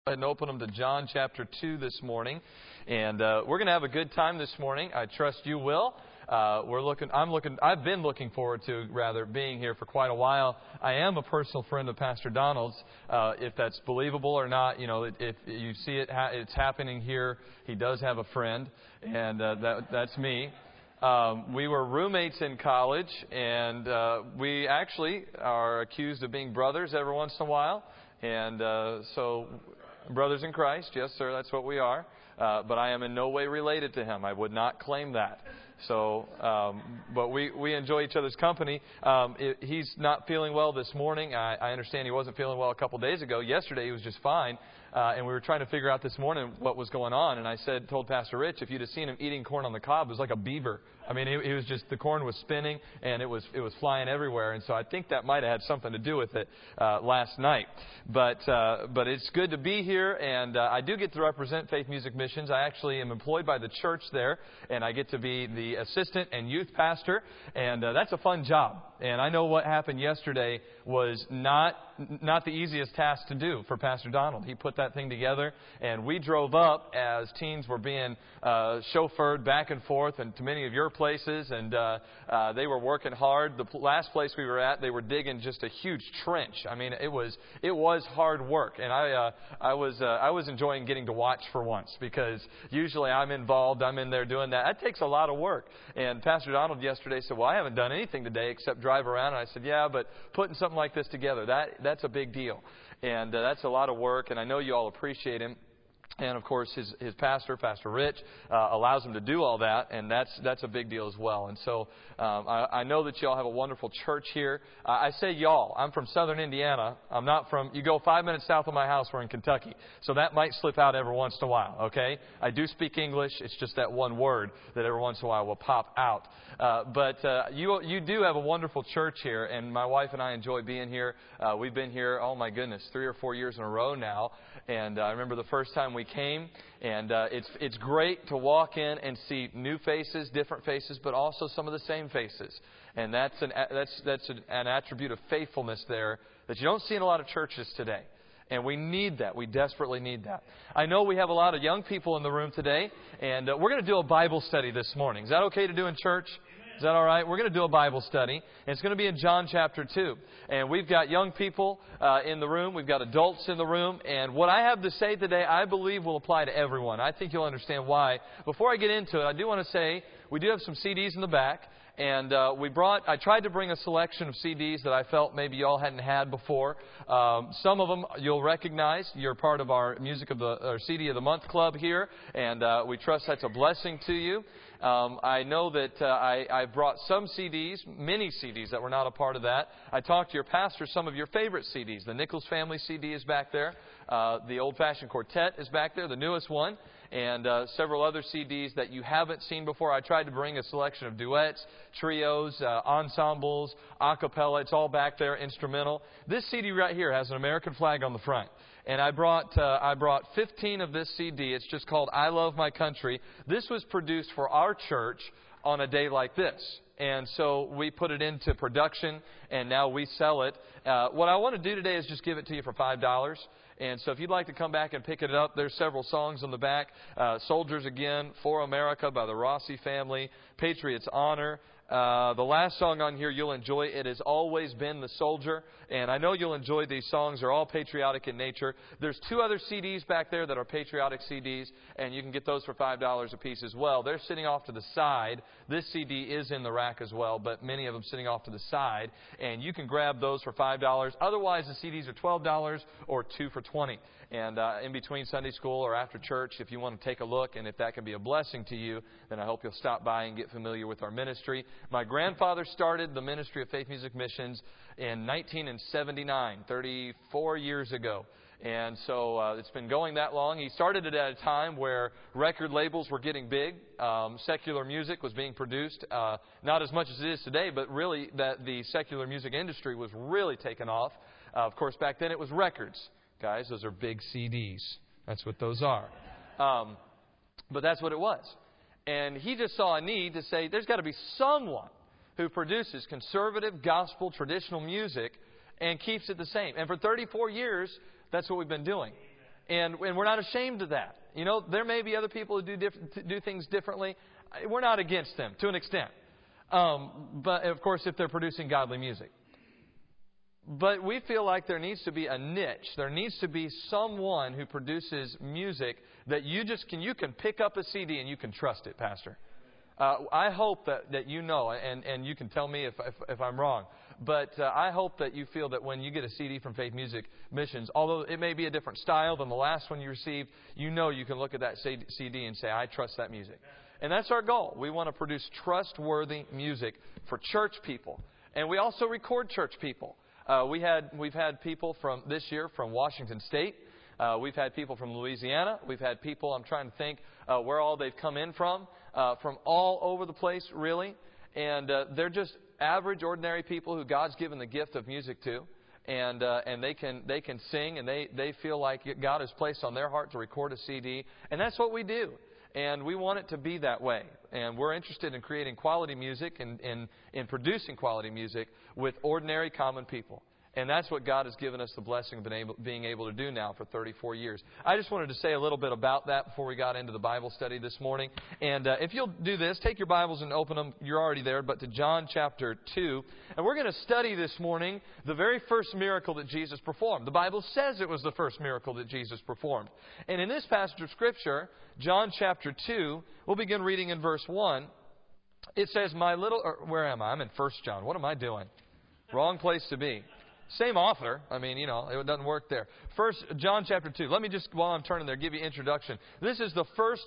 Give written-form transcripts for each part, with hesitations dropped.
Go ahead and open them to John chapter 2 this morning, and we're going to have a good time this morning. I trust you will. I've been looking forward to being here for quite a while. I am a personal friend of Pastor Donald's. If that's believable or not, if you see it's happening here. He does have a friend, and that's me. We were roommates in college, and we actually are accused of being brothers every once in a while. And so, brothers in Christ, yes, sir, that's what we are. But I am in no way related to him. I would not claim that. So, but we enjoy each other's company. He's not feeling well this morning. I understand he wasn't feeling well a couple days ago. Yesterday he was just fine. And we were trying to figure out this morning what was going on. And I told Pastor Rich, if you'd have seen him eating corn on the cob, it was like a beaver. I mean, it was just, the corn was spinning and it was flying everywhere. And so I think that might have had something to do with it last night. But it's good to be here. And I do get to represent Faith Music Missions. I actually am employed by the church there. And I get to be the assistant and youth pastor. And that's a fun job. And I know what happened yesterday was not the easiest task to do for Pastor Donald. He put that thing together, and we drove up as teens were being chauffeured back and forth and to many of your places, and they were working hard. The last place we were at, they were digging just a huge trench. I mean, it was hard work, and I was enjoying getting to watch for once, because usually I'm involved, I'm in there doing that. That takes a lot of work. And Pastor Donald yesterday said, well, I haven't done anything today except drive around. And I said, yeah, but putting something like this together, that's a big deal. And that's a lot of work, and I know you all appreciate him. And, of course, his pastor, Pastor Rich, allows him to do all that, and that's a big deal as well. And so I know that you all have a wonderful church here. I say y'all. I'm from southern Indiana. I'm not from, you go 5 minutes south of my house, we're in Kentucky. So that might slip out every once in a while, okay? I do speak English. It's just that one word that every once in a while will pop out. But you do have a wonderful church here, and my wife and I enjoy being here. We've been here, oh my goodness, 3 or 4 years in a row now. And I remember the first time we came, and it's great to walk in and see new faces, different faces, but also some of the same faces. And that's an attribute of faithfulness there that you don't see in a lot of churches today. And we need that. We desperately need that. I know we have a lot of young people in the room today, and we're going to do a Bible study this morning. Is that okay to do in church? Is that all right? We're going to do a Bible study, and it's going to be in John chapter 2. And we've got young people in the room. We've got adults in the room. And what I have to say today, I believe, will apply to everyone. I think you'll understand why. Before I get into it, I do want to say we do have some CDs in the back. And I tried to bring a selection of CDs that I felt maybe y'all hadn't had before. Some of them you'll recognize. You're part of our CD of the Month Club here, and we trust that's a blessing to you. I know that I brought some CDs, many CDs that were not a part of that. I talked to your pastor some of your favorite CDs. The Nichols Family CD is back there. The Old Fashioned Quartet is back there, the newest one. And several other CDs that you haven't seen before. I tried to bring a selection of duets, trios, ensembles, a cappella. It's all back there, instrumental. This CD right here has an American flag on the front. And I brought 15 of this CD. It's just called I Love My Country. This was produced for our church on a day like this. And so we put it into production, and now we sell it. What I want to do today is just give it to you for $5. And so if you'd like to come back and pick it up, there's several songs on the back. Soldiers Again, For America by the Rossi Family, Patriot's Honor. The last song on here you'll enjoy. It Has Always Been the Soldier. And I know you'll enjoy these songs. They're all patriotic in nature. There's 2 other CDs back there that are patriotic CDs, and you can get those for $5 a piece as well. They're sitting off to the side. This CD is in the rack as well, but many of them sitting off to the side. And you can grab those for $5. Otherwise, the CDs are $12 or 2 for $20. And in between Sunday school or after church, if you want to take a look, and if that can be a blessing to you, then I hope you'll stop by and get familiar with our ministry. My grandfather started the ministry of Faith Music Missions in 1979, 34 years ago. And so it's been going that long. He started it at a time where record labels were getting big. Secular music was being produced, not as much as it is today, but really that the secular music industry was really taking off. Of course, back then it was records. Guys, those are big CDs. That's what those are. But that's what it was. And he just saw a need to say, there's got to be someone who produces conservative, gospel, traditional music and keeps it the same. And for 34 years, that's what we've been doing. And we're not ashamed of that. You know, there may be other people who do things differently. We're not against them to an extent. But, of course, if they're producing godly music. But we feel like there needs to be a niche. There needs to be someone who produces music that you can pick up a CD and you can trust it, Pastor. I hope that you know, and you can tell me if I'm wrong, but I hope that you feel that when you get a CD from Faith Music Missions, although it may be a different style than the last one you received, you know you can look at that CD and say, I trust that music. And that's our goal. We want to produce trustworthy music for church people. And we also record church people. We've had people from this year from Washington State. We've had people from Louisiana. We've had people, I'm trying to think where all they've come in from all over the place, really. And they're just average, ordinary people who God's given the gift of music to. And they can sing, and they feel like God has placed on their heart to record a CD. And that's what we do. And we want it to be that way. And we're interested in creating quality music and in producing quality music with ordinary, common people. And that's what God has given us the blessing of being able to do now for 34 years. I just wanted to say a little bit about that before we got into the Bible study this morning. And if you'll do this, take your Bibles and open them. You're already there, but to John chapter 2. And we're going to study this morning the very first miracle that Jesus performed. The Bible says it was the first miracle that Jesus performed. And in this passage of Scripture, John chapter 2, we'll begin reading in verse 1. It says, where am I? I'm in 1 John. What am I doing? Wrong place to be. Same author. I mean, it doesn't work there. First, John chapter 2. Let me just, while I'm turning there, give you an introduction. This is the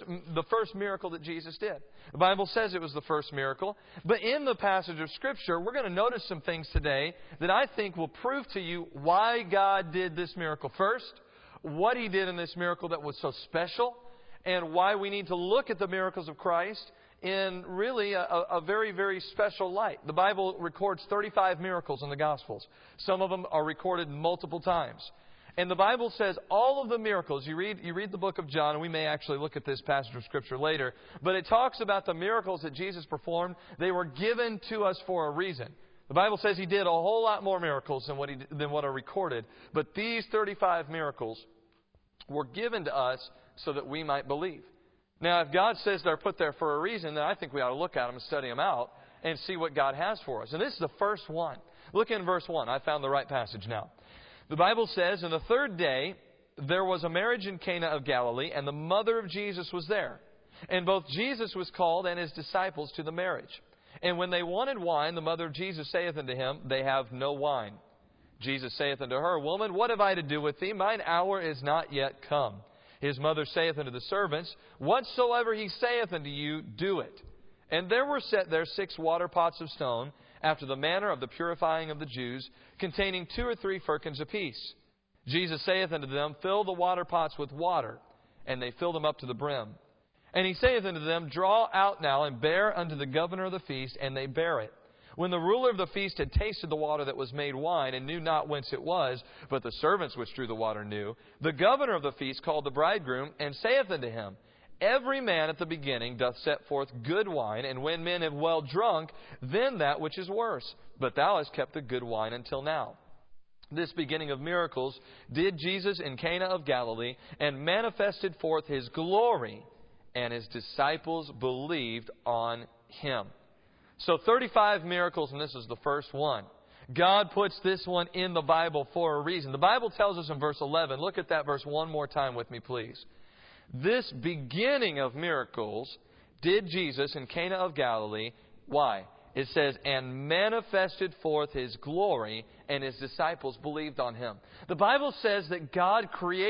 first miracle that Jesus did. The Bible says it was the first miracle. But in the passage of Scripture, we're going to notice some things today that I think will prove to you why God did this miracle first, what He did in this miracle that was so special, and why we need to look at the miracles of Christ in really a very, very special light. The Bible records 35 miracles in the Gospels. Some of them are recorded multiple times. And the Bible says all of the miracles, you read the book of John, and we may actually look at this passage of Scripture later, but it talks about the miracles that Jesus performed. They were given to us for a reason. The Bible says He did a whole lot more miracles than what are recorded, but these 35 miracles were given to us so that we might believe. Now, if God says they're put there for a reason, then I think we ought to look at them and study them out and see what God has for us. And this is the first one. Look in verse 1. I found the right passage now. The Bible says, "On the third day, there was a marriage in Cana of Galilee, and the mother of Jesus was there. And both Jesus was called and His disciples to the marriage. And when they wanted wine, the mother of Jesus saith unto him, They have no wine. Jesus saith unto her, Woman, what have I to do with thee? Mine hour is not yet come. His mother saith unto the servants, Whatsoever he saith unto you, do it. And there were set there 6 water pots of stone, after the manner of the purifying of the Jews, containing 2 or 3 firkins apiece. Jesus saith unto them, Fill the water pots with water. And they filled them up to the brim. And He saith unto them, Draw out now, and bear unto the governor of the feast. And they bare it. When the ruler of the feast had tasted the water that was made wine, and knew not whence it was, but the servants which drew the water knew, the governor of the feast called the bridegroom, and saith unto him, Every man at the beginning doth set forth good wine, and when men have well drunk, then that which is worse. But thou hast kept the good wine until now. This beginning of miracles did Jesus in Cana of Galilee, and manifested forth His glory, and His disciples believed on Him." So 35 miracles, and this is the first one. God puts this one in the Bible for a reason. The Bible tells us in verse 11, look at that verse one more time with me, please. This beginning of miracles did Jesus in Cana of Galilee. Why? It says, and manifested forth His glory, and His disciples believed on Him. The Bible says that God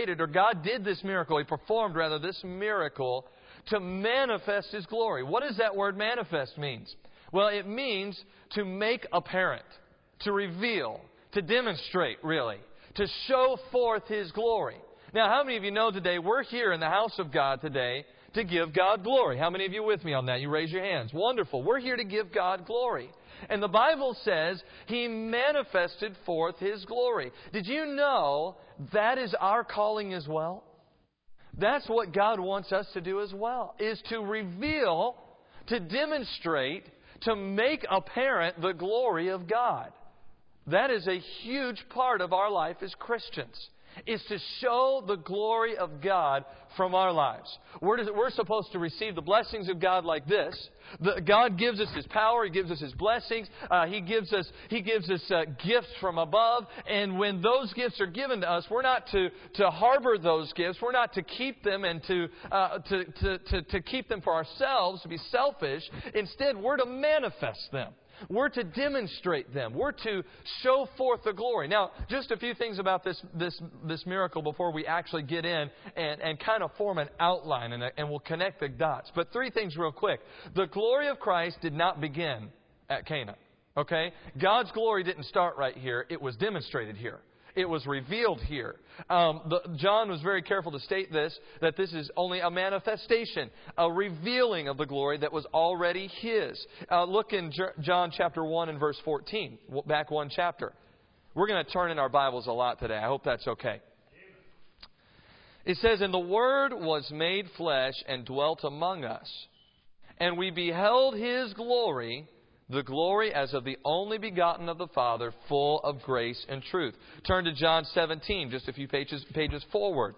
did this miracle. He performed, this miracle to manifest His glory. What does that word manifest mean? Well, it means to make apparent, to reveal, to demonstrate, really, to show forth His glory. Now, how many of you know today we're here in the house of God today to give God glory? How many of you with me on that? You raise your hands. Wonderful. We're here to give God glory. And the Bible says He manifested forth His glory. Did you know that is our calling as well? That's what God wants us to do as well, is to reveal, to demonstrate, to make apparent the glory of God. That is a huge part of our life as Christians. is to show the glory of God from our lives. We're supposed to receive the blessings of God like this. God gives us His power. He gives us His blessings. He gives us gifts from above. And when those gifts are given to us, we're not to harbor those gifts. We're not to keep them and to keep them for ourselves, to be selfish. Instead, we're to manifest them. We're to demonstrate them. We're to show forth the glory. Now, just a few things about this miracle before we actually get in and kind of form an outline, and we'll connect the dots. But 3 things real quick. The glory of Christ did not begin at Cana. Okay? God's glory didn't start right here. It was demonstrated here. It was revealed here. John was very careful to state this, that this is only a manifestation, a revealing of the glory that was already His. Look in John chapter 1 and verse 14, back 1 chapter. We're going to turn in our Bibles a lot today. I hope that's okay. It says, "And the Word was made flesh and dwelt among us, and we beheld His glory, the glory as of the only begotten of the Father, full of grace and truth." Turn to John 17, just a few pages forward.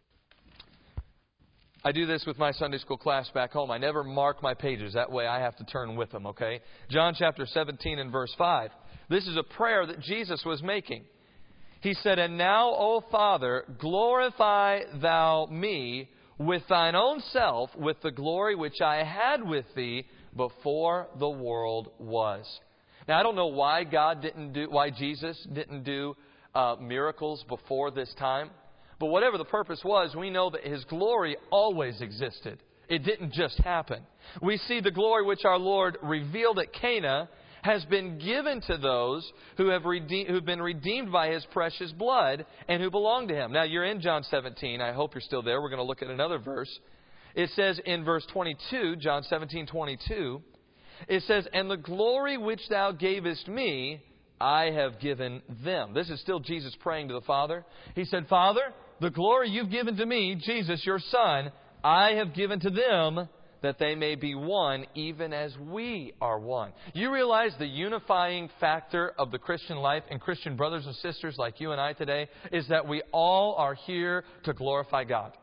I do this with my Sunday school class back home. I never mark my pages. That way I have to turn with them, okay? John chapter 17 and verse 5. This is a prayer that Jesus was making. He said, "And now, O Father, glorify Thou me with Thine own self, with the glory which I had with Thee before the world was." Now, I don't know why Jesus didn't do miracles before this time. But whatever the purpose was, we know that His glory always existed. It didn't just happen. We see the glory which our Lord revealed at Cana has been given to those who've been redeemed by His precious blood and who belong to Him. Now, you're in John 17. I hope you're still there. We're going to look at another verse. It says in verse 22, John 17:22, it says, "And the glory which Thou gavest me, I have given them." This is still Jesus praying to the Father. He said, "Father, the glory You've given to me, Jesus, Your Son, I have given to them, that they may be one, even as we are one." You realize the unifying factor of the Christian life and Christian brothers and sisters like you and I today is that we all are here to glorify God.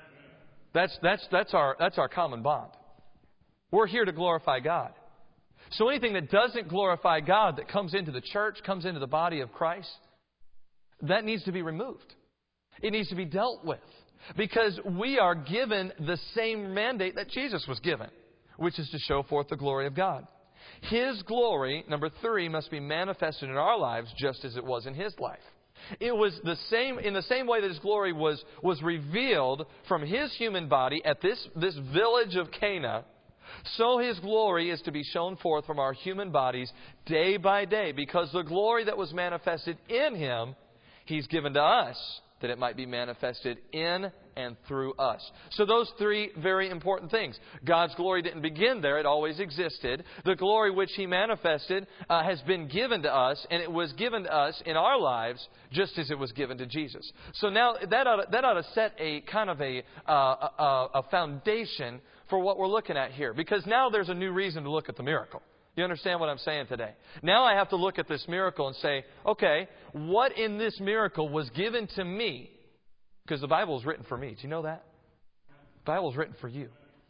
That's our common bond. We're here to glorify God. So anything that doesn't glorify God, that comes into the church, comes into the body of Christ, that needs to be removed. It needs to be dealt with. Because we are given the same mandate that Jesus was given, which is to show forth the glory of God. His glory, number 3, must be manifested in our lives just as it was in His life. It was the same, in the same way that His glory was revealed from His human body at this village of Cana, so His glory is to be shown forth from our human bodies day by day. Because the glory that was manifested in Him, He's given to us, that it might be manifested in and through us. So those 3 very important things. God's glory didn't begin there. It always existed. The glory which He manifested has been given to us, and it was given to us in our lives just as it was given to Jesus. So now that ought to set a kind of a foundation for what we're looking at here. Because now there's a new reason to look at the miracle. You understand what I'm saying today? Now I have to look at this miracle and say, okay, what in this miracle was given to me? Because the Bible is written for me. Do you know that? The Bible is written for you.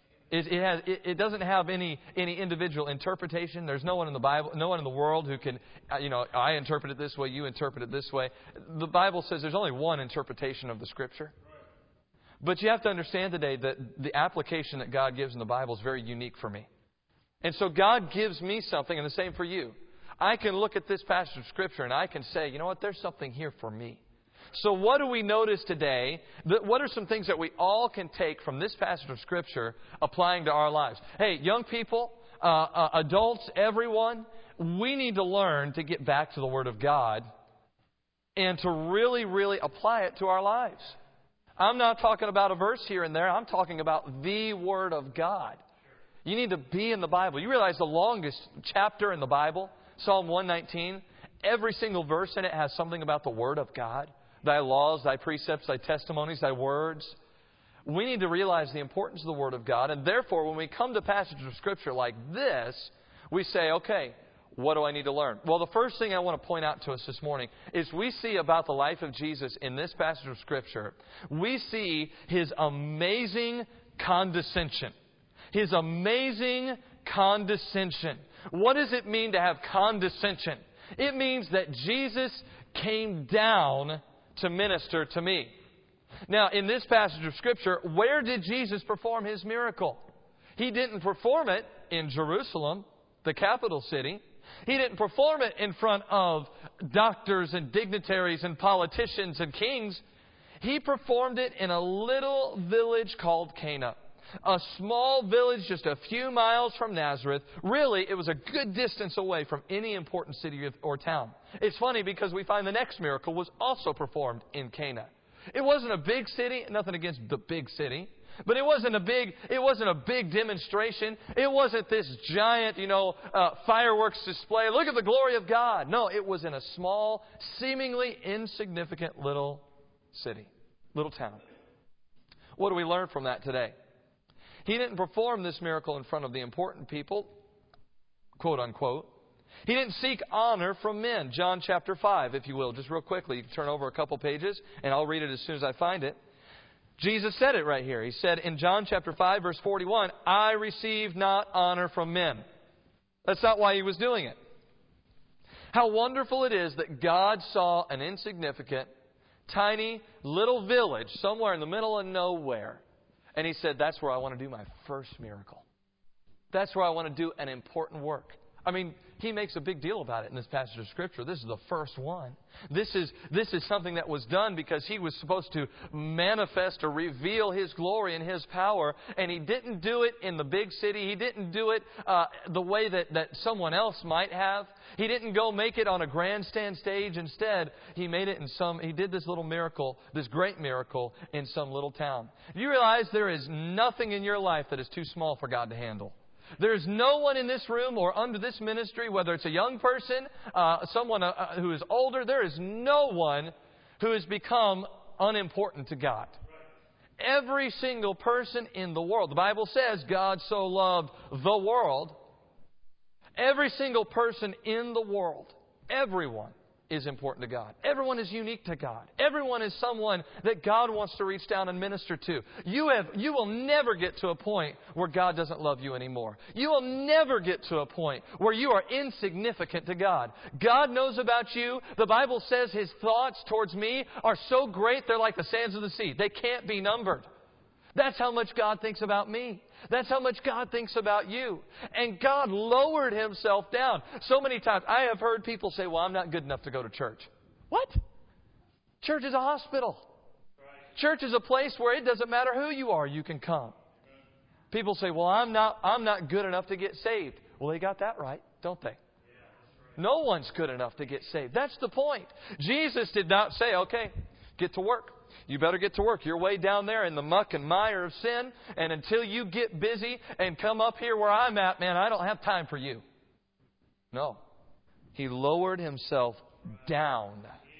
It doesn't have any individual interpretation. There's no one in the Bible, no one in the world who can, I interpret it this way, you interpret it this way. The Bible says there's only one interpretation of the Scripture. But you have to understand today that the application that God gives in the Bible is very unique for me. And so God gives me something, and the same for you. I can look at this passage of Scripture and I can say, you know what, there's something here for me. So what do we notice today? What are some things that we all can take from this passage of Scripture applying to our lives? Hey, young people, adults, everyone, we need to learn to get back to the Word of God and to really, really apply it to our lives. I'm not talking about a verse here and there. I'm talking about the Word of God. You need to be in the Bible. You realize the longest chapter in the Bible, Psalm 119, every single verse in it has something about the Word of God. Thy laws, Thy precepts, Thy testimonies, Thy words. We need to realize the importance of the Word of God. And therefore, when we come to passages of Scripture like this, we say, okay, What do I need to learn? Well, the first thing I want to point out to us this morning is we see about the life of Jesus in this passage of Scripture. We see His amazing condescension. His amazing condescension. What does it mean to have condescension? It means that Jesus came down to minister to me. Now, in this passage of Scripture, where did Jesus perform His miracle? He didn't perform it in Jerusalem, the capital city. He didn't perform it in front of doctors and dignitaries and politicians and kings. He performed it in a little village called Cana. A small village just a few miles from Nazareth. Really, it was a good distance away from any important city or town. It's funny because we find the next miracle was also performed in Cana. It wasn't a big city, nothing against the big city. But it wasn't a big demonstration. It wasn't this giant, fireworks display. Look at the glory of God. No, it was in a small, seemingly insignificant little city, little town. What do we learn from that today? He didn't perform this miracle in front of the important people, quote unquote. He didn't seek honor from men. John chapter 5, if you will, just real quickly. You can turn over a couple pages, and I'll read it as soon as I find it. Jesus said it right here. He said in John chapter 5, verse 41, I receive not honor from men. That's not why He was doing it. How wonderful it is that God saw an insignificant, tiny, little village somewhere in the middle of nowhere. And He said, that's where I want to do my first miracle. That's where I want to do an important work. I mean, He makes a big deal about it in this passage of Scripture. This is the first one. This is something that was done because He was supposed to manifest or reveal His glory and His power. And He didn't do it in the big city. He didn't do it the way that someone else might have. He didn't go make it on a grandstand stage. Instead, He made it He did this little miracle, this great miracle in some little town. Do you realize there is nothing in your life that is too small for God to handle? There's no one in this room or under this ministry, whether it's a young person, someone who is older, there is no one who has become unimportant to God. Every single person in the world. The Bible says God so loved the world. Every single person in the world, everyone is important to God. Everyone is unique to God. Everyone is someone that God wants to reach down and minister to. You will never get to a point where God doesn't love you anymore. You will never get to a point where you are insignificant to God. God knows about you. The Bible says His thoughts towards me are so great, they're like the sands of the sea. They can't be numbered. That's how much God thinks about me. That's how much God thinks about you. And God lowered Himself down. So many times I have heard people say, well, I'm not good enough to go to church. What? Church is a hospital. Church is a place where it doesn't matter who you are, you can come. People say, well, I'm not good enough to get saved. Well, they got that right, don't they? No one's good enough to get saved. That's the point. Jesus did not say, okay, get to work. You better get to work. You're way down there in the muck and mire of sin. And until you get busy and come up here where I'm at, man, I don't have time for you. No. He lowered Himself down.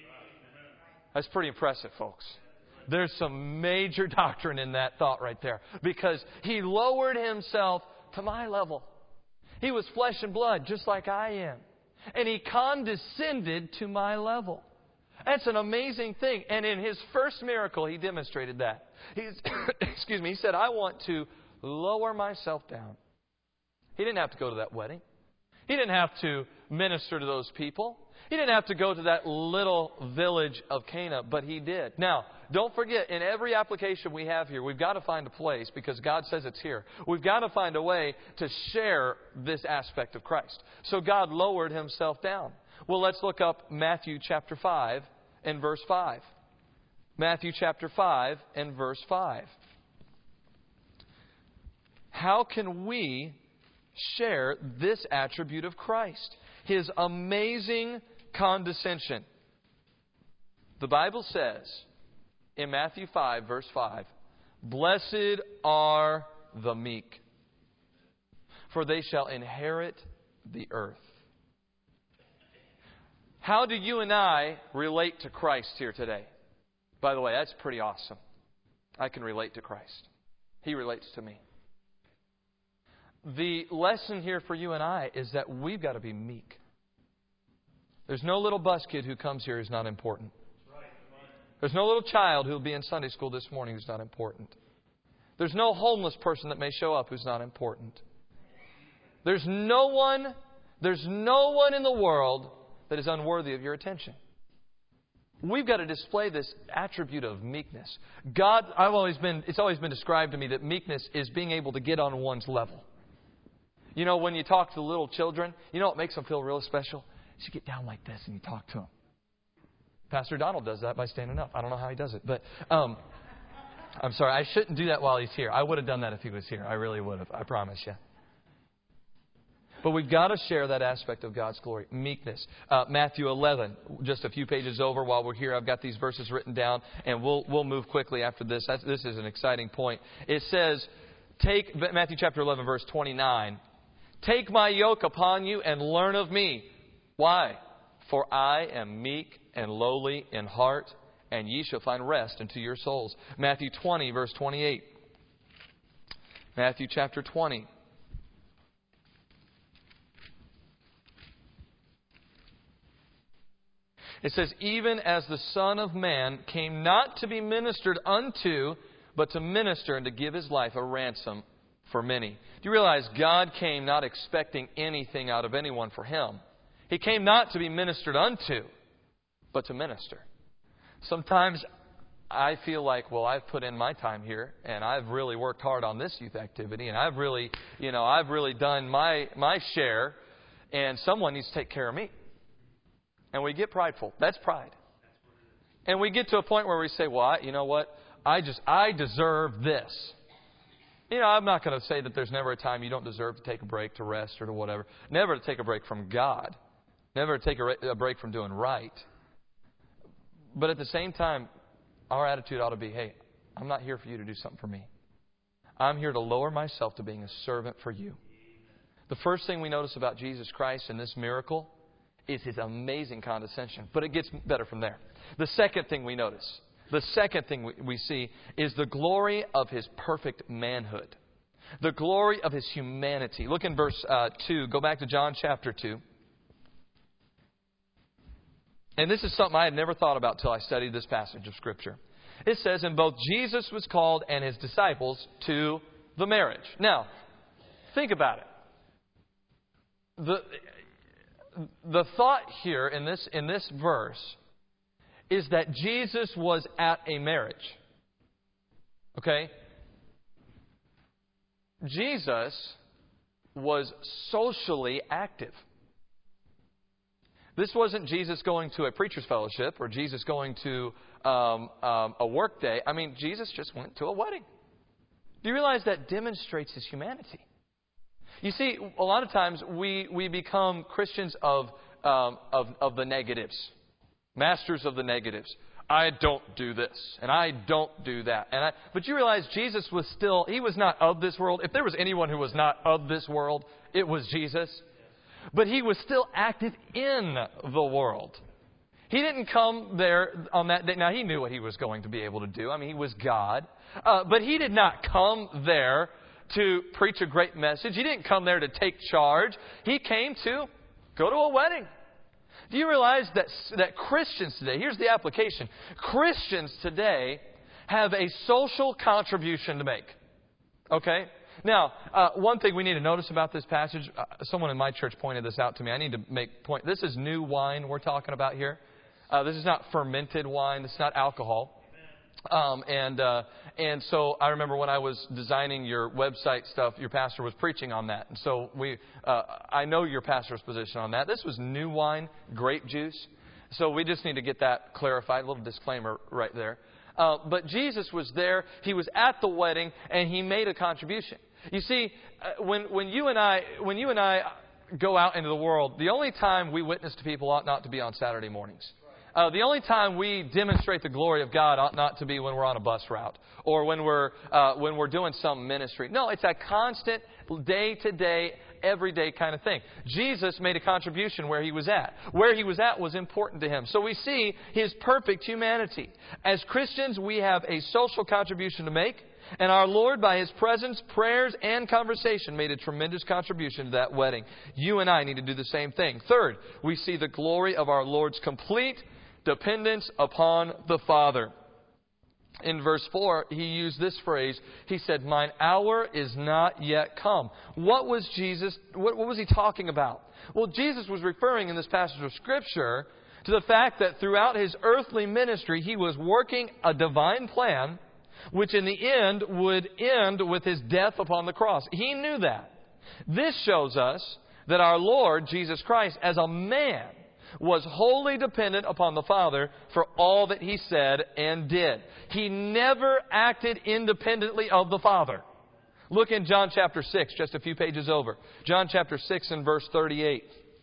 That's pretty impressive, folks. There's some major doctrine in that thought right there. Because He lowered Himself to my level. He was flesh and blood just like I am. And He condescended to my level. That's an amazing thing. And in His first miracle, He demonstrated that. He said, I want to lower myself down. He didn't have to go to that wedding. He didn't have to minister to those people. He didn't have to go to that little village of Cana, but He did. Now, don't forget, in every application we have here, we've got to find a place, because God says it's here. We've got to find a way to share this aspect of Christ. So God lowered Himself down. Well, let's look up Matthew chapter 5 and verse 5. Matthew chapter 5 and verse 5. How can we share this attribute of Christ? His amazing condescension. The Bible says in Matthew 5 verse 5, blessed are the meek, for they shall inherit the earth. How do you and I relate to Christ here today? By the way, that's pretty awesome. I can relate to Christ. He relates to me. The lesson here for you and I is that we've got to be meek. There's no little bus kid who comes here who's not important. There's no little child who will be in Sunday school this morning who's not important. There's no homeless person that may show up who's not important. There's no one in the world that is unworthy of your attention. We've got to display this attribute of meekness. It's always been described to me that meekness is being able to get on one's level. You know, when you talk to little children, you know what makes them feel real special? You get down like this and you talk to them. Pastor Donald does that by standing up. I don't know how he does it, but I'm sorry. I shouldn't do that while he's here. I would have done that if he was here. I really would have. I promise you. But we've got to share that aspect of God's glory. Meekness. Matthew 11, just a few pages over while we're here. I've got these verses written down, and we'll move quickly after this. This is an exciting point. It says, Matthew chapter 11, verse 29, "Take my yoke upon you and learn of me." Why? "For I am meek and lowly in heart, and ye shall find rest unto your souls." Matthew 20, verse 28. Matthew chapter 20. It says, "Even as the Son of Man came not to be ministered unto, but to minister and to give His life a ransom for many." Do you realize God came not expecting anything out of anyone for Him? He came not to be ministered unto, but to minister. Sometimes I feel like, well, I've put in my time here, and I've really worked hard on this youth activity, and I've really done my share, and someone needs to take care of me. And we get prideful. That's pride. And we get to a point where we say, well, you know what? I deserve this. You know, I'm not going to say that there's never a time you don't deserve to take a break, to rest, or to whatever. Never to take a break from God. Never to take a break from doing right. But at the same time, our attitude ought to be, hey, I'm not here for you to do something for me. I'm here to lower myself to being a servant for you. The first thing we notice about Jesus Christ in this miracle is His amazing condescension. But it gets better from there. The second thing we notice, the second thing we see is the glory of His perfect manhood. The glory of His humanity. Look in verse 2. Go back to John chapter 2. And this is something I had never thought about till I studied this passage of Scripture. It says, "And both Jesus was called and His disciples to the marriage." Now, think about it. The thought here in this verse is that Jesus was at a marriage. Okay? Jesus was socially active. This wasn't Jesus going to a preacher's fellowship or Jesus going to a work day. I mean, Jesus just went to a wedding. Do you realize that demonstrates His humanity? You see, a lot of times we become Christians of the negatives, masters of the negatives. I don't do this, and I don't do that. But you realize Jesus was He was not of this world. If there was anyone who was not of this world, it was Jesus. But He was still active in the world. He didn't come there on that day. Now, He knew what He was going to be able to do. I mean, He was God. But He did not come there to preach a great message. He didn't come there to take charge. He came to go to a wedding. Do you realize that Christians today, here's the application, Christians today have a social contribution to make. Okay? Now, one thing we need to notice about this passage, someone in my church pointed this out to me. I need to make point. This is new wine we're talking about here. This is not fermented wine. This is not alcohol. And so I remember when I was designing your website stuff, your pastor was preaching on that. And so I know your pastor's position on that. This was new wine, grape juice. So we just need to get that clarified. A little disclaimer right there. But Jesus was there. He was at the wedding, and He made a contribution. You see, when you and I go out into the world, the only time we witness to people ought not to be on Saturday mornings. The only time we demonstrate the glory of God ought not to be when we're on a bus route or when we're doing some ministry. No, it's a constant, day-to-day, everyday kind of thing. Jesus made a contribution where He was at. Where He was at was important to Him. So we see His perfect humanity. As Christians, we have a social contribution to make. And our Lord, by His presence, prayers, and conversation, made a tremendous contribution to that wedding. You and I need to do the same thing. Third, we see the glory of our Lord's complete dependence upon the Father. In verse 4, He used this phrase. He said, "Mine hour is not yet come." What was He talking about? Well, Jesus was referring in this passage of Scripture to the fact that throughout His earthly ministry, He was working a divine plan, which in the end would end with His death upon the cross. He knew that. This shows us that our Lord, Jesus Christ, as a man, was wholly dependent upon the Father for all that He said and did. He never acted independently of the Father. Look in John chapter 6, just a few pages over. John chapter 6 and verse 38.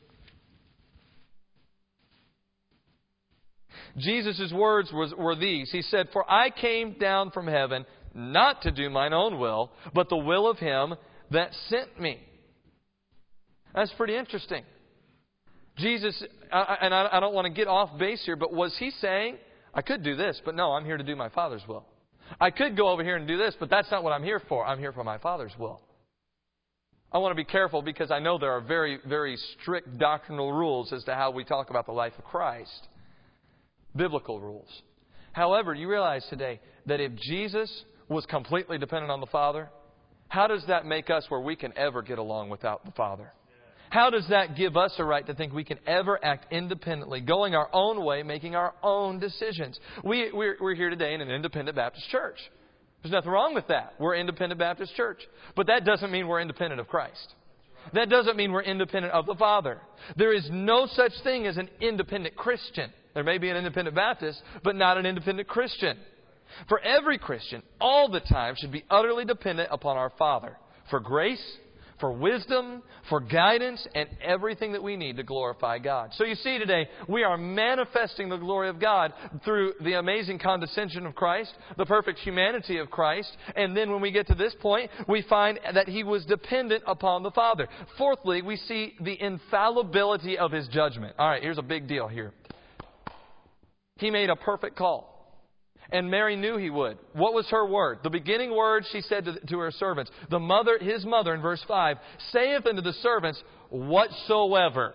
Jesus' words were these. He said, "For I came down from heaven not to do mine own will, but the will of Him that sent me." That's pretty interesting. Jesus, and I don't want to get off base here, but was He saying, I could do this, but no, I'm here to do my Father's will. I could go over here and do this, but that's not what I'm here for. I'm here for my Father's will. I want to be careful because I know there are very, very strict doctrinal rules as to how we talk about the life of Christ. Biblical rules. However, you realize today that if Jesus was completely dependent on the Father, how does that make us where we can ever get along without the Father? How does that give us a right to think we can ever act independently, going our own way, making our own decisions? We're here today in an independent Baptist church. There's nothing wrong with that. We're an independent Baptist church. But that doesn't mean we're independent of Christ. That doesn't mean we're independent of the Father. There is no such thing as an independent Christian. There may be an independent Baptist, but not an independent Christian. For every Christian, all the time, should be utterly dependent upon our Father for grace, for wisdom, for guidance, and everything that we need to glorify God. So you see today, we are manifesting the glory of God through the amazing condescension of Christ, the perfect humanity of Christ, and then when we get to this point, we find that He was dependent upon the Father. Fourthly, we see the infallibility of His judgment. All right, here's a big deal here. He made a perfect call. And Mary knew He would. What was her word? The beginning word she said to her servants. His mother, in verse 5, saith unto the servants, whatsoever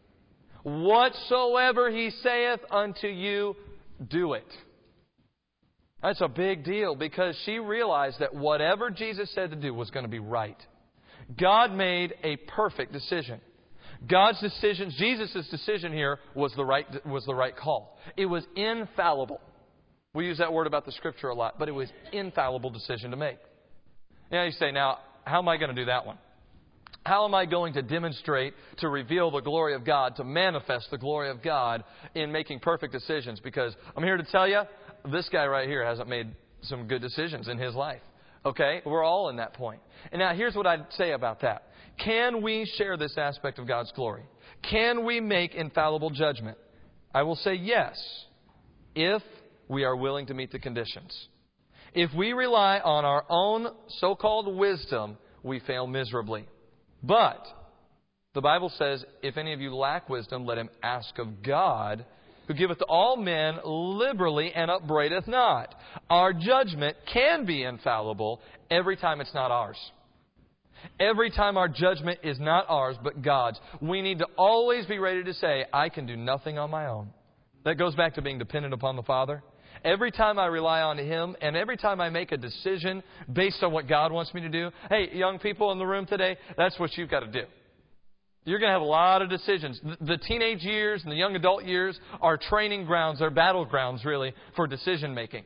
He saith unto you, do it. That's a big deal because she realized that whatever Jesus said to do was going to be right. God made a perfect decision. God's decision, Jesus' decision here was the right call. It was infallible. We use that word about the Scripture a lot, but it was an infallible decision to make. Now you say, now, how am I going to do that one? How am I going to demonstrate, to reveal the glory of God, to manifest the glory of God in making perfect decisions? Because I'm here to tell you, this guy right here hasn't made some good decisions in his life. Okay? We're all in that point. And now here's what I'd say about that. Can we share this aspect of God's glory? Can we make infallible judgment? I will say yes, if we are willing to meet the conditions. If we rely on our own so-called wisdom, we fail miserably. But the Bible says, if any of you lack wisdom, let him ask of God, who giveth to all men liberally and upbraideth not. Our judgment can be infallible every time it's not ours. Every time our judgment is not ours, but God's. We need to always be ready to say, I can do nothing on my own. That goes back to being dependent upon the Father. Every time I rely on Him, and every time I make a decision based on what God wants me to do. Hey, young people in the room today, that's what you've got to do. You're going to have a lot of decisions. The teenage years and the young adult years are training grounds, they're battlegrounds, really, for decision making.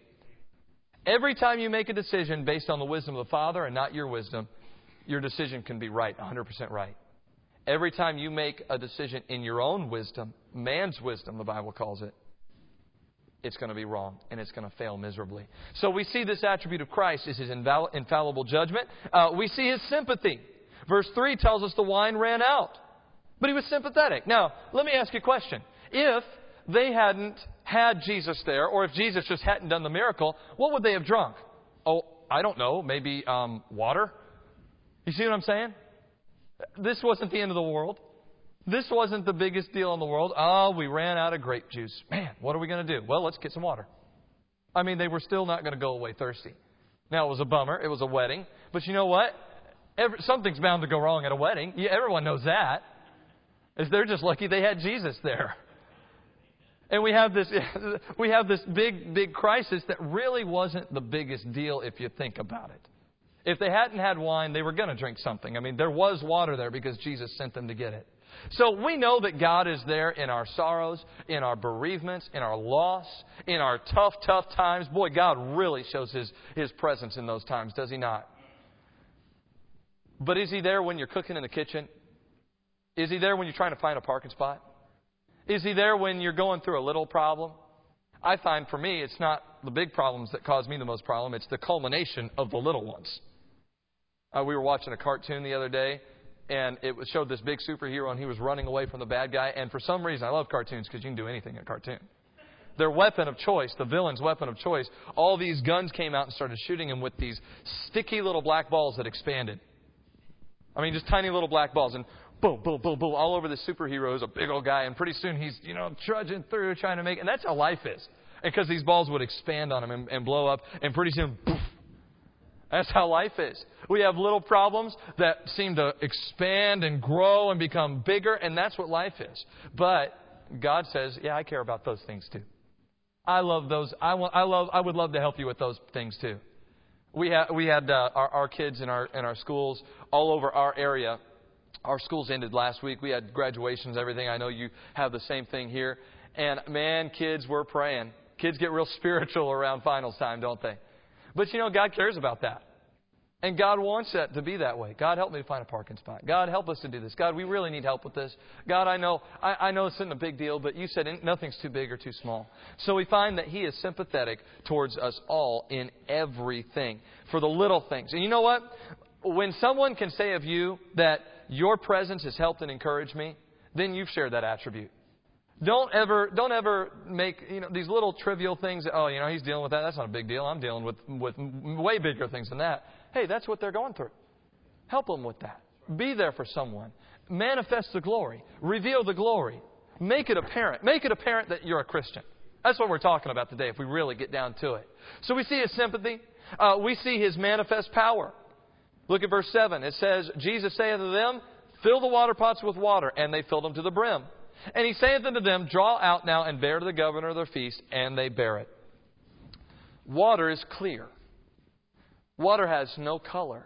Every time you make a decision based on the wisdom of the Father and not your wisdom, your decision can be right, 100% right. Every time you make a decision in your own wisdom, man's wisdom, the Bible calls it, it's going to be wrong, and it's going to fail miserably. So we see this attribute of Christ is His infallible judgment. We see His sympathy. Verse 3 tells us the wine ran out, but He was sympathetic. Now, let me ask you a question. If they hadn't had Jesus there, or if Jesus just hadn't done the miracle, what would they have drunk? Oh, I don't know, maybe water? You see what I'm saying? This wasn't the end of the world. This wasn't the biggest deal in the world. Oh, we ran out of grape juice. Man, what are we going to do? Well, let's get some water. I mean, they were still not going to go away thirsty. Now, it was a bummer. It was a wedding. But you know what? Something's bound to go wrong at a wedding. Yeah, everyone knows that. They're just lucky they had Jesus there. And we have this big crisis that really wasn't the biggest deal if you think about it. If they hadn't had wine, they were going to drink something. I mean, there was water there because Jesus sent them to get it. So we know that God is there in our sorrows, in our bereavements, in our loss, in our tough times. Boy, God really shows His presence in those times, does He not? But is He there when you're cooking in the kitchen? Is He there when you're trying to find a parking spot? Is He there when you're going through a little problem? I find for me, it's not the big problems that cause me the most problem. It's the culmination of the little ones. We were watching a cartoon the other day, and it showed this big superhero, and he was running away from the bad guy. And for some reason, I love cartoons because you can do anything in a cartoon. Their weapon of choice, the villain's weapon of choice, all these guns came out and started shooting him with these sticky little black balls that expanded. I mean, just tiny little black balls. And boom, boom, boom, boom, all over the superhero is a big old guy. And pretty soon he's, trudging through, trying to make it. And that's how life is. Because these balls would expand on him and blow up. And pretty soon, poof. That's how life is. We have little problems that seem to expand and grow and become bigger. And that's what life is. But God says, yeah, I care about those things too. I love those. I would love to help you with those things too. We had our kids in our schools all over our area. Our schools ended last week. We had graduations, everything. I know you have the same thing here. And man, kids were praying. Kids get real spiritual around finals time, don't they? But God cares about that. And God wants that to be that way. God, help me to find a parking spot. God, help us to do this. God, we really need help with this. God, I know this isn't a big deal, but you said nothing's too big or too small. So we find that He is sympathetic towards us all in everything, for the little things. And you know what? When someone can say of you that your presence has helped and encouraged me, then you've shared that attribute. Don't ever make these little trivial things. Oh, he's dealing with that. That's not a big deal. I'm dealing with way bigger things than that. Hey, that's what they're going through. Help them with that. Be there for someone. Manifest the glory. Reveal the glory. Make it apparent. Make it apparent that you're a Christian. That's what we're talking about today if we really get down to it. So we see His sympathy. We see His manifest power. Look at verse 7. It says, Jesus saith unto them, fill the water pots with water. And they filled them to the brim. And He saith unto them, draw out now and bear to the governor of their feast. And they bear it. Water is clear. Water has no color.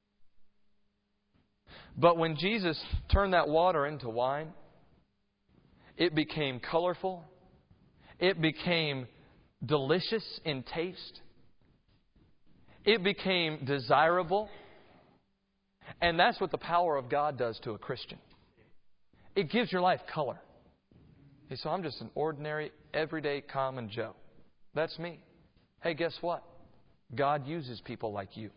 But when Jesus turned that water into wine, it became colorful. It became delicious in taste. It became desirable. And that's what the power of God does to a Christian. It gives your life color. Hey, so I'm just an ordinary, everyday, common Joe. That's me. Hey, guess what? God uses people like you.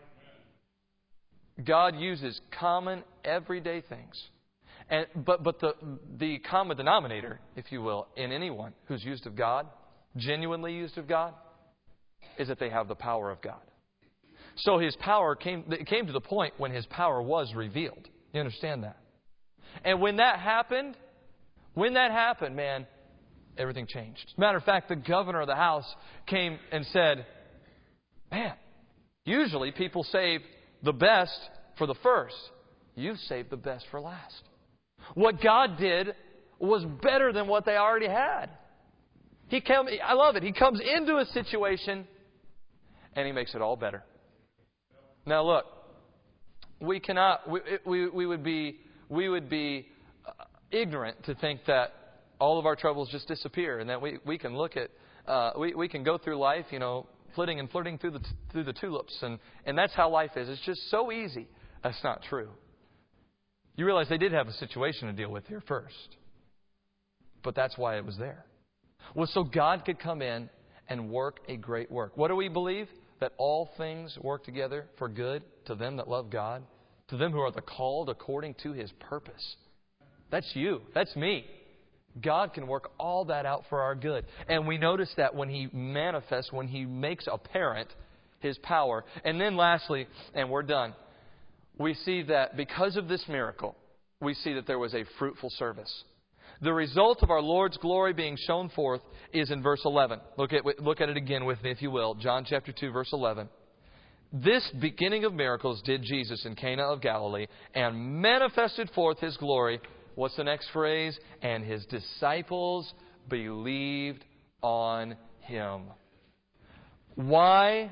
God uses common, everyday things. But the common denominator, if you will, in anyone who's used of God, genuinely used of God, is that they have the power of God. So His power came to the point when His power was revealed. You understand that? And when that happened, man, everything changed. As a matter of fact, the governor of the house came and said, man, usually people save the best for the first. You saved the best for last. What God did was better than what they already had. I love it. He comes into a situation and He makes it all better. Now look, we would be ignorant to think that all of our troubles just disappear and that we can look at we can go through life, flitting and flirting through the tulips and that's how life is. It's just so easy. That's not true. You realize they did have a situation to deal with here first. But that's why it was there. Well, so God could come in and work a great work. What do we believe? That all things work together for good to them that love God, to them who are the called according to His purpose. That's you. That's me. God can work all that out for our good. And we notice that when He manifests, when He makes apparent His power. And then lastly, and we're done, we see that because of this miracle, we see that there was a fruitful service. The result of our Lord's glory being shown forth is in verse 11. Look at it again with me, if you will. John chapter 2, verse 11. This beginning of miracles did Jesus in Cana of Galilee and manifested forth His glory. What's the next phrase? And His disciples believed on Him. Why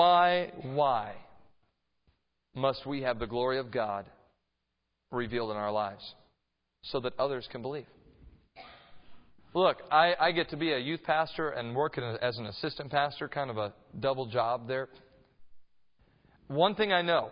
must we have the glory of God revealed in our lives? So that others can believe. Look, I get to be a youth pastor and work as an assistant pastor, kind of a double job there. One thing I know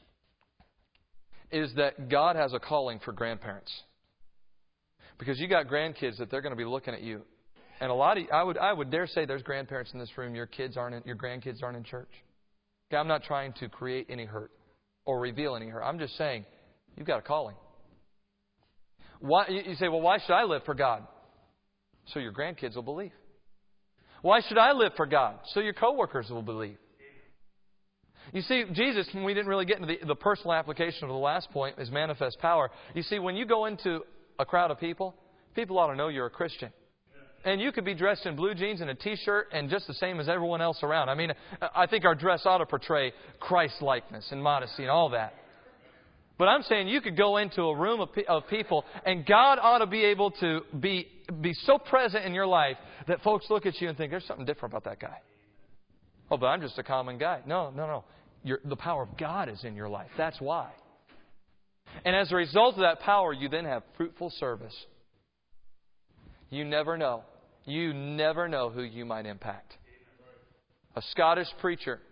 is that God has a calling for grandparents. Because you got grandkids that they're going to be looking at you. And I would dare say there's grandparents in this room, your grandkids aren't in church. Okay, I'm not trying to create any hurt or reveal any hurt. I'm just saying, you've got a calling. Why, you say, well, why should I live for God? So your grandkids will believe. Why should I live for God? So your coworkers will believe. You see, Jesus, when we didn't really get into the personal application of the last point, is manifest power. You see, when you go into a crowd of people, people ought to know you're a Christian. And you could be dressed in blue jeans and a T-shirt and just the same as everyone else around. I mean, I think our dress ought to portray Christ-likeness and modesty and all that. But I'm saying you could go into a room of people and God ought to be able to be so present in your life that folks look at you and think, there's something different about that guy. Oh, but I'm just a common guy. No. The power of God is in your life. That's why. And as a result of that power, you then have fruitful service. You never know. You never know who you might impact. A Scottish preacher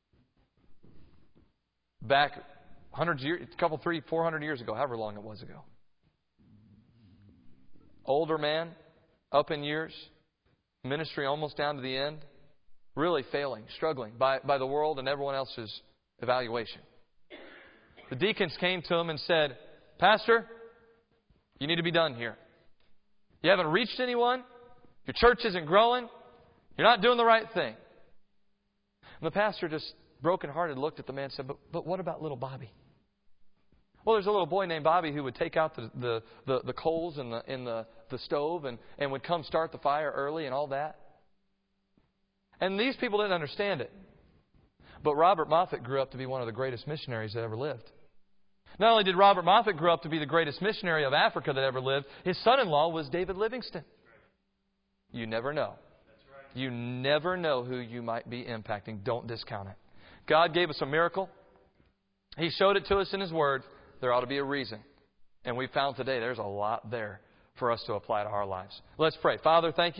back 100 years, 400 years ago, however long it was ago. Older man, up in years, ministry almost down to the end, really failing, struggling by the world and everyone else's evaluation. The deacons came to him and said, Pastor, you need to be done here. You haven't reached anyone. Your church isn't growing. You're not doing the right thing. And the pastor, just brokenhearted, looked at the man and said, But what about little Bobby? Well, there's a little boy named Bobby who would take out the coals in the stove and would come start the fire early and all that. And these people didn't understand it. But Robert Moffat grew up to be one of the greatest missionaries that ever lived. Not only did Robert Moffat grow up to be the greatest missionary of Africa that ever lived, his son-in-law was David Livingstone. You never know. You never know who you might be impacting. Don't discount it. God gave us a miracle. He showed it to us in His Word. There ought to be a reason. And we found today there's a lot there for us to apply to our lives. Let's pray. Father, thank you.